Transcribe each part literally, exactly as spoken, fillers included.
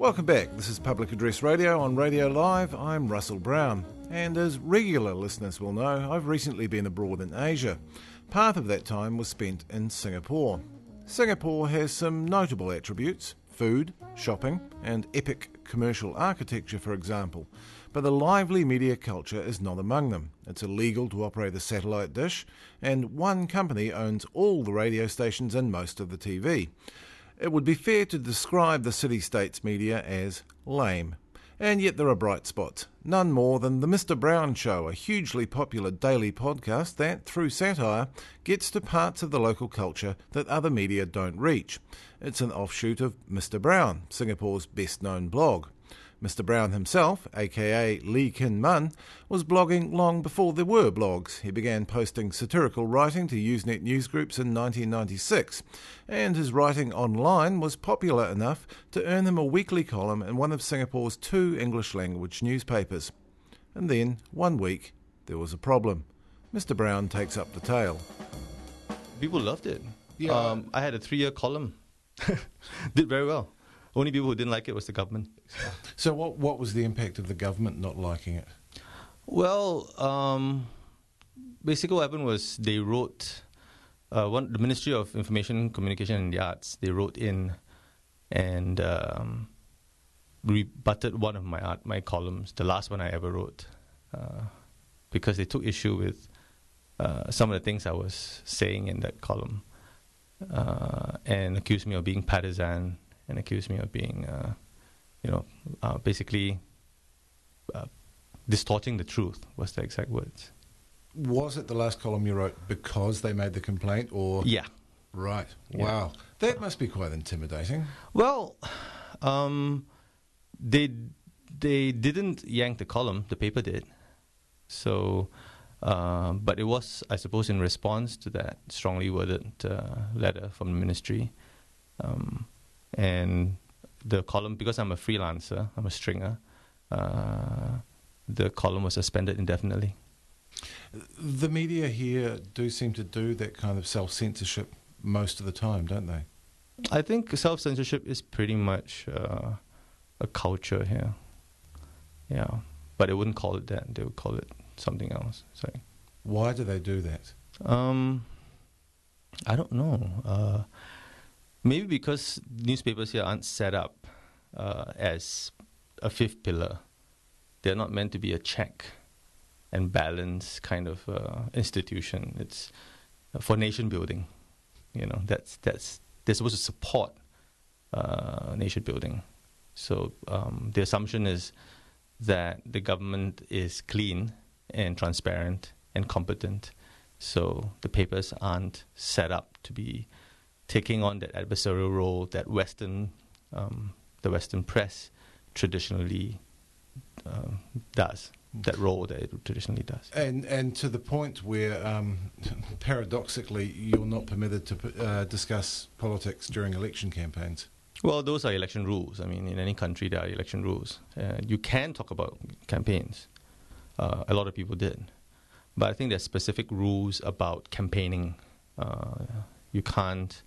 Welcome back. This is Public Address Radio on Radio Live. I'm Russell Brown. And as regular listeners will know, I've recently been abroad in Asia. Part of that time was spent in Singapore. Singapore has some notable attributes: food, shopping, and epic commercial architecture, for example. But the lively media culture is not among them. It's illegal to operate a satellite dish, and one company owns all the radio stations and most of the T V. It would be fair to describe the city-state's media as lame. And yet there are bright spots. None more than The Mister Brown Show, a hugely popular daily podcast that, through satire, gets to parts of the local culture that other media don't reach. It's an offshoot of Mister Brown, Singapore's best-known blog. Mister Brown himself, aka Lee Kin Mun, was blogging long before there were blogs. He began posting satirical writing to Usenet newsgroups in nineteen ninety-six, and his writing online was popular enough to earn him a weekly column in one of Singapore's two English-language newspapers. And then, one week, there was a problem. Mister Brown takes up the tale. People loved it. Yeah. Um, I had a three-year column. Did very well. Only people who didn't like it was the government. So what what was the impact of the government not liking it? Well, um, basically what happened was they wrote, uh, one, the Ministry of Information, Communication and the Arts, they wrote in and um, rebutted one of my art, my columns, the last one I ever wrote, uh, because they took issue with uh, some of the things I was saying in that column, uh, and accused me of being partisan, and accused me of being, uh, you know, uh, basically uh, distorting the truth, was the exact words. Was it the last column you wrote because they made the complaint, or...? Yeah. Right. Yeah. Wow. That must be quite intimidating. Well, um, they they didn't yank the column, the paper did. So, uh, but it was, I suppose, in response to that strongly worded uh, letter from the ministry. Um And the column, because I'm a freelancer, I'm a stringer, uh, the column was suspended indefinitely. The media here do seem to do that kind of self-censorship most of the time, don't they? I think self-censorship is pretty much uh, a culture here. Yeah, but they wouldn't call it that. They would call it something else. So, why do they do that? Um, I don't know. Uh, Maybe because newspapers here aren't set up uh, as a fifth pillar. They're not meant to be a check and balance kind of uh, institution. It's for nation building. You know, that's that's they're supposed to support uh, nation building. So um, the assumption is that the government is clean and transparent and competent. So the papers aren't set up to be taking on that adversarial role that Western, um, the Western press traditionally um, does, that role that it traditionally does. And and to the point where, um, paradoxically, you're not permitted to uh, discuss politics during election campaigns. Well, those are election rules. I mean, in any country there are election rules. Uh, you can talk about campaigns. Uh, a lot of people did. But I think there's specific rules about campaigning. Uh, you can't...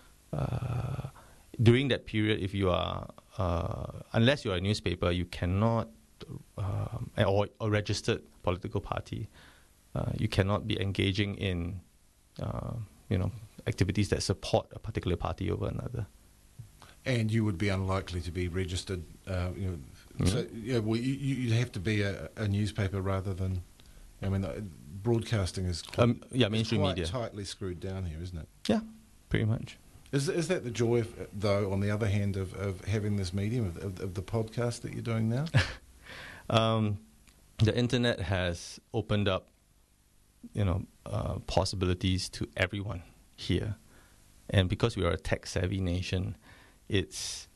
Uh, during that period, if you are, uh, unless you are a newspaper, you cannot, um, or a registered political party, uh, you cannot be engaging in, uh, you know, activities that support a particular party over another. And you would be unlikely to be registered. Uh, you know, mm-hmm. So yeah, well, you, you'd have to be a, a newspaper rather than. I mean, uh, broadcasting is quite, um, yeah, mainstream quite media. tightly screwed down here, isn't it? Yeah, pretty much. Is is that the joy, of, though, on the other hand, of, of having this medium, of, of, of the podcast that you're doing now? um, the internet has opened up, you know, uh, possibilities to everyone here. And because we are a tech-savvy nation, it's,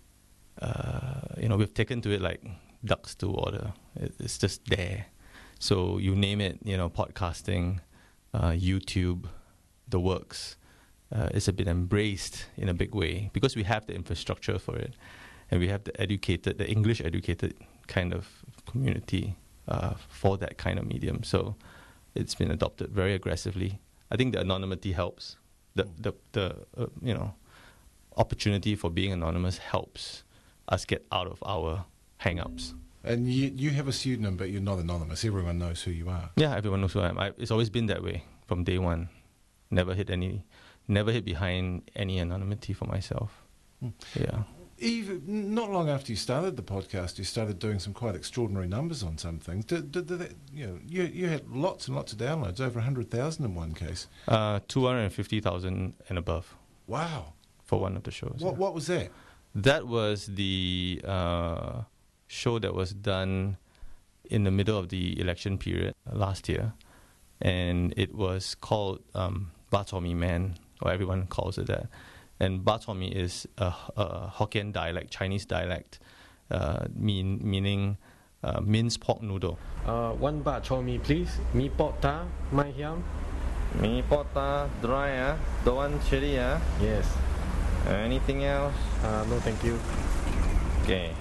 uh, you know, we've taken to it like ducks to water. It, it's just there. So you name it, you know, podcasting, uh, YouTube, the works. Uh, it's a bit embraced in a big way because we have the infrastructure for it, and we have the educated, the English educated kind of community uh, for that kind of medium. So it's been adopted very aggressively. I think the anonymity helps. The the the uh, you know opportunity for being anonymous helps us get out of our hang-ups. And you, you have a pseudonym, but you're not anonymous. Everyone knows who you are. Yeah, everyone knows who I am. I, it's always been that way from day one. Never hid any, never hid behind any anonymity for myself. Mm. Yeah. Even not long after you started the podcast, you started doing some quite extraordinary numbers on some things. Did, did, did that, you know, you you had lots and lots of downloads, over a hundred thousand in one case. Uh, two hundred and fifty thousand and above. Wow. For one of the shows. What yeah. what was that? That was the uh, show that was done in the middle of the election period last year, and it was called um, Ba Chor Mee Man, or everyone calls it that. And Ba Chor Mee is a, a Hokkien dialect, Chinese dialect, uh, mean meaning uh, minced pork noodle. Uh, one Ba Chor Mee, please. Mee pot ta, mai hiam. Mee pot ta, dry ah, don't want chili ah. Yes. Anything else? Uh, no, thank you. Okay.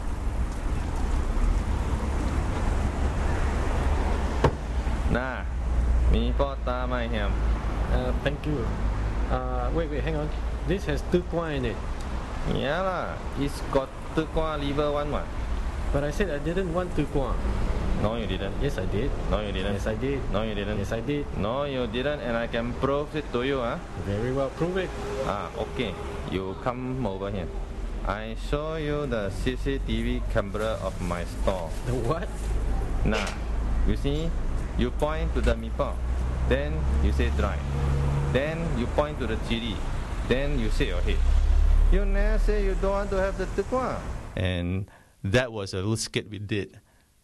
Nah, mee pot ta mai hiam. Uh, thank you. Uh, wait, wait, hang on. This has tu kwa in it. Yeah lah, it's got tu kwa liver one what? But I said I didn't want tu kwa. No, you didn't. Yes, I did. No, you didn't. Yes, I did. No, you didn't. Yes, I did. No, you didn't, and I can prove it to you, huh? Very well, prove it. Ah, okay. You come over here. I show you the C C T V camera of my store. The what? Nah, you see, you point to the mee pok, then you say dry. Then you point to the chili, then you say your head. You never say you don't want to have the tukwa. And that was a little skit we did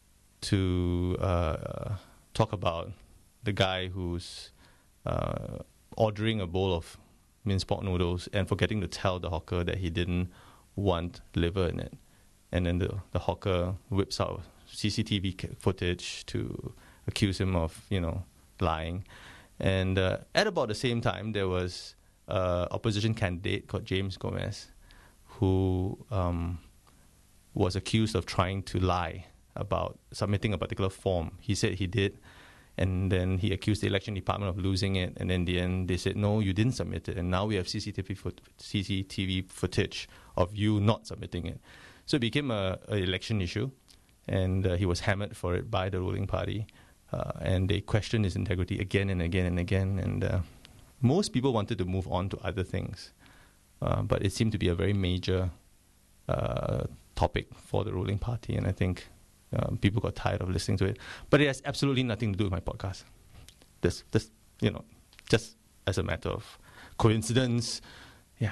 to uh, talk about the guy who's uh, ordering a bowl of minced pork noodles and forgetting to tell the hawker that he didn't want liver in it. And then the, the hawker whips out C C T V footage to accuse him of, you know, lying. And uh, at about the same time, there was an opposition candidate called James Gomez who um, was accused of trying to lie about submitting a particular form. He said he did, and then he accused the election department of losing it, and in the end they said, no, you didn't submit it, and now we have C C T V, foot- C C T V footage of you not submitting it. So it became an election issue, and uh, he was hammered for it by the ruling party, uh, and they questioned his integrity again and again and again, and uh, most people wanted to move on to other things, uh, but it seemed to be a very major uh, topic for the ruling party, and I think Um, people got tired of listening to it. But it has absolutely nothing to do with my podcast. This, this, you know, just as a matter of coincidence, yeah.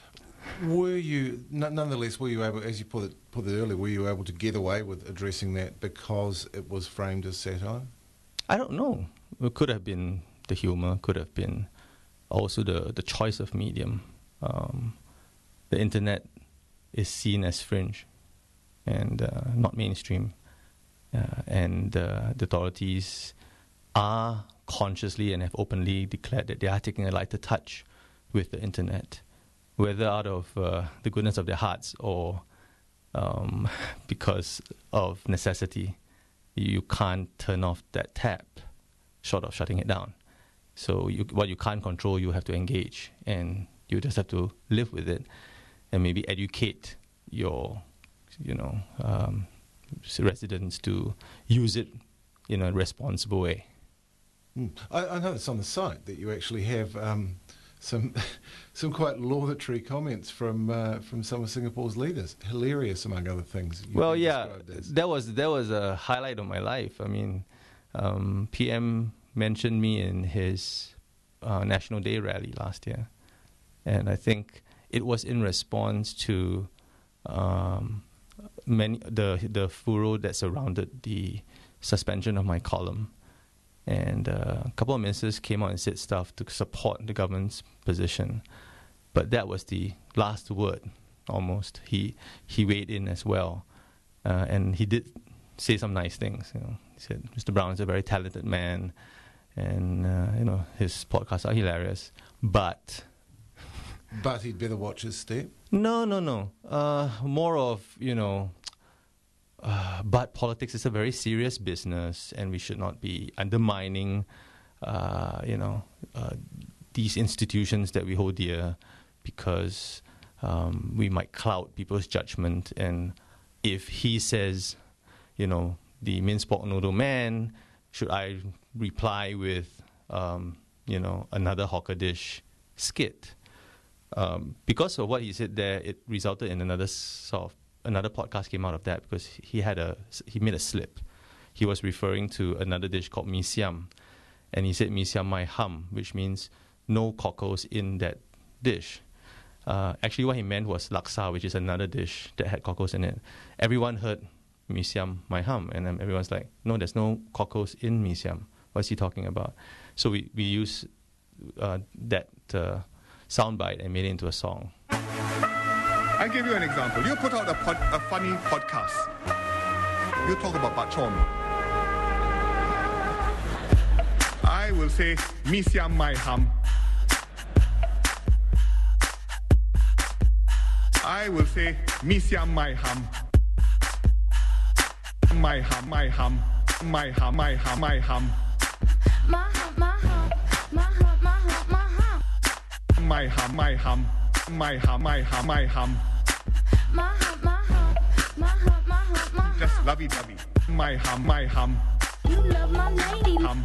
Were you, n- nonetheless, were you able, as you put it, put it earlier, were you able to get away with addressing that because it was framed as satire? I don't know. It could have been the humor, could have been also the, the choice of medium. Um, the internet is seen as fringe and uh, not mainstream. Uh, and uh, the authorities are consciously and have openly declared that they are taking a lighter touch with the internet, whether out of uh, the goodness of their hearts or um, because of necessity. You can't turn off that tap short of shutting it down. So you, what you can't control, you have to engage, and you just have to live with it and maybe educate your, you know, um, residents to use it in a responsible way. Mm. I, I noticed on the site that you actually have um, some some quite laudatory comments from uh, from some of Singapore's leaders. Hilarious, among other things. Well, yeah, that was that was a highlight of my life. I mean, um, P M mentioned me in his uh, National Day rally last year, and I think it was in response to Um, Many the the furor that surrounded the suspension of my column, and uh, a couple of ministers came out and said stuff to support the government's position, but that was the last word. Almost, he he weighed in as well, uh, and he did say some nice things. You know, he said Mister Brown is a very talented man, and uh, you know his podcasts are hilarious, but. But he'd better watch his step? No, no, no. Uh, more of, you know, uh, but politics is a very serious business, and we should not be undermining, uh, you know, uh, these institutions that we hold dear, because um, we might cloud people's judgment. And if he says, you know, the minced pork noodle man, should I reply with, um, you know, another hawker dish skit? Um, because of what he said there, it resulted in another sort of, another podcast came out of that, because he had a he made a slip. He was referring to another dish called mee siam, and he said mee siam mai ham, which means no cockles in that dish. Uh, actually, what he meant was laksa, which is another dish that had cockles in it. Everyone heard mee siam mai ham, and then everyone's like, no, there's no cockles in mee siam. What's he talking about? So we, we use uh, that uh, soundbite and made it into a song. I give you an example. You put out a, pod, a funny podcast. You talk about bak chor mee. I will say, mee siam mai ham. I will say, mee siam mai ham. My ham, my ham, my ham, my ham, my ham. My hum, my hum, my hum, my hum, my hum. My hum, my hum, my hum, my hum, my hum. My hum, my hum, my hum, my hum, my hum. Just lovey-dovey. My hum, my hum, You love my lady. hum.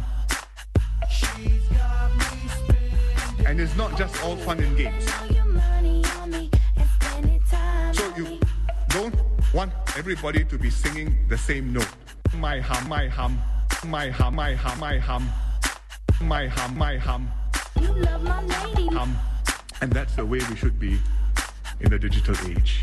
And it's not just all fun and games. All your money on me and spending time So on you me. don't want everybody to be singing the same note. My hum, my hum, my hum, my hum, my hum. My hum, my hum, You love my lady. hum. And that's the way we should be in the digital age.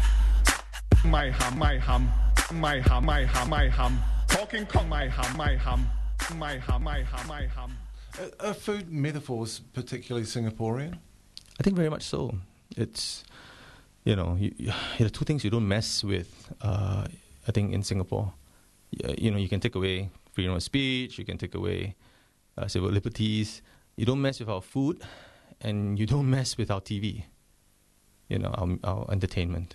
My hum, my hum, my hum, my hum, my hum. Talking cock, my hum, my hum, my hum, my hum, my hum. Are, are food metaphors particularly Singaporean? I think very much so. It's, you know, you, you, there are two things you don't mess with, uh, I think, in Singapore. You, you know, you can take away freedom of speech, you can take away uh, civil liberties. You don't mess with our food, and you don't mess with our T V, you know, our, our entertainment.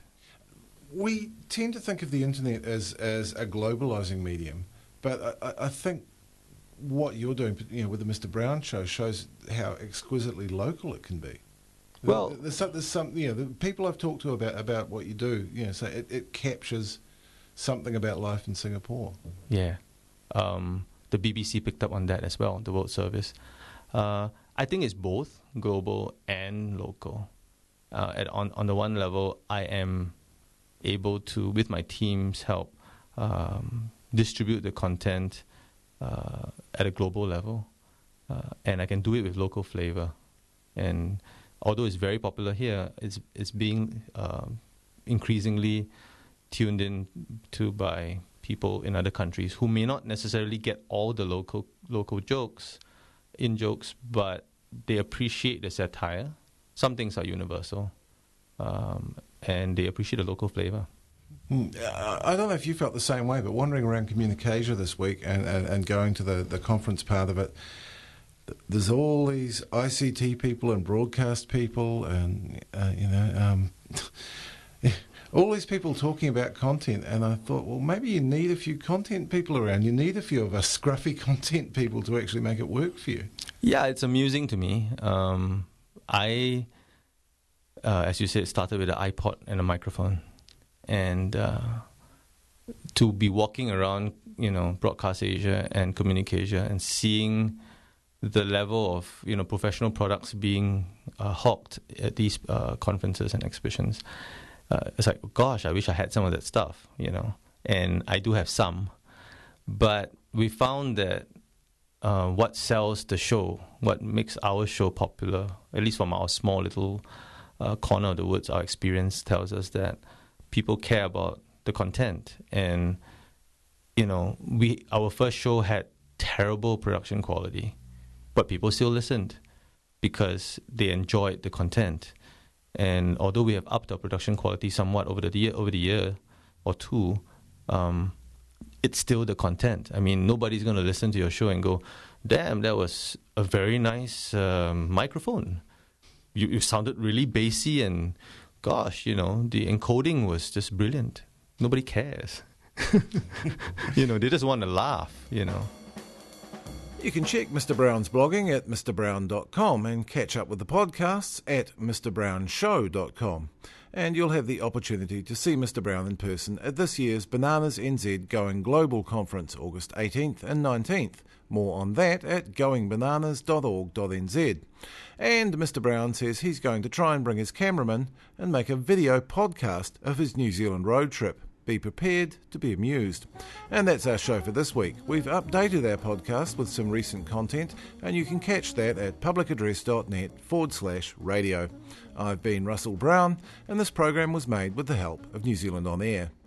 We tend to think of the internet as, as a globalising medium, but I, I think what you're doing, you know, with the Mister Brown show shows how exquisitely local it can be. Well- there's some, there's some, you know, the people I've talked to about, about what you do, you know, say it, it captures something about life in Singapore. Yeah. Um, the B B C picked up on that as well, the World Service. Uh, I think it's both global and local. Uh, at, on, on the one level, I am able to, with my team's help, um, distribute the content uh, at a global level. Uh, and I can do it with local flavor. And although it's very popular here, it's, it's being uh, increasingly tuned in to by people in other countries who may not necessarily get all the local local jokes, in jokes, but they appreciate the satire. Some things are universal, um, and they appreciate the local flavor. Hmm. Uh, I don't know if you felt the same way, but wandering around Communicasia this week and, and, and going to the, the conference part of it, th- there's all these I C T people and broadcast people and, uh, you know, um, all these people talking about content, and I thought, well, maybe you need a few content people around. You need a few of us scruffy content people to actually make it work for you. Yeah, it's amusing to me. Um, I, uh, as you said, started with an iPod and a microphone. And uh, to be walking around, you know, Broadcast Asia and Communicasia and seeing the level of, you know, professional products being uh, hawked at these uh, conferences and exhibitions, uh, it's like, gosh, I wish I had some of that stuff, you know. And I do have some. But we found that uh, what sells the show, what makes our show popular, at least from our small little uh, corner of the woods, our experience tells us that people care about the content. And, you know, we our first show had terrible production quality, but people still listened because they enjoyed the content. And although we have upped our production quality somewhat over the year, over the year or two, um, it's still the content. I mean, nobody's going to listen to your show and go, damn, that was a very nice um, microphone. You, you sounded really bassy and, gosh, you know, the encoding was just brilliant. Nobody cares. You know, they just want to laugh, you know. You can check Mister Brown's blogging at mr brown dot com and catch up with the podcasts at mr brown show dot com. and you'll have the opportunity to see Mister Brown in person at this year's Bananas N Z Going Global Conference, August eighteenth and nineteenth. More on that at going bananas dot org dot n z. And Mister Brown says he's going to try and bring his cameraman and make a video podcast of his New Zealand road trip. Be prepared to be amused. And that's our show for this week. We've updated our podcast with some recent content, and you can catch that at publicaddress.net forward slash radio. I've been Russell Brown, and this program was made with the help of New Zealand On Air.